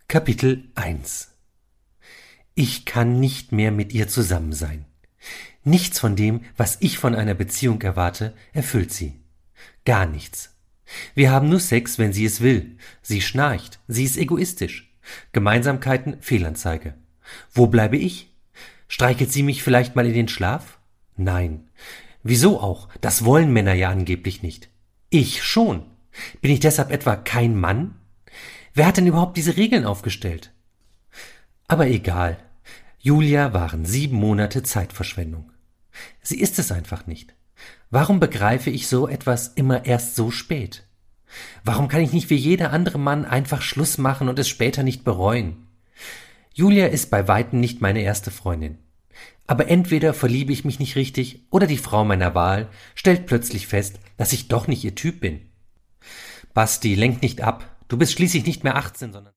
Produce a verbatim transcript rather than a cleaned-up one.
Kapitel eins. Ich kann nicht mehr mit ihr zusammen sein. Nichts von dem, was ich von einer Beziehung erwarte, erfüllt sie. Gar nichts. Wir haben nur Sex, wenn sie es will. Sie schnarcht, sie ist egoistisch. Gemeinsamkeiten, Fehlanzeige. Wo bleibe ich? Streichelt sie mich vielleicht mal in den Schlaf? Nein. Wieso auch? Das wollen Männer ja angeblich nicht. Ich schon. Bin ich deshalb etwa kein Mann? Wer hat denn überhaupt diese Regeln aufgestellt? Aber egal. Julia waren sieben Monate Zeitverschwendung. Sie ist es einfach nicht. Warum begreife ich so etwas immer erst so spät? Warum kann ich nicht wie jeder andere Mann einfach Schluss machen und es später nicht bereuen? Julia ist bei weitem nicht meine erste Freundin. Aber entweder verliebe ich mich nicht richtig oder die Frau meiner Wahl stellt plötzlich fest, dass ich doch nicht ihr Typ bin. Basti, lenk nicht ab. Du bist schließlich nicht mehr achtzehn, sondern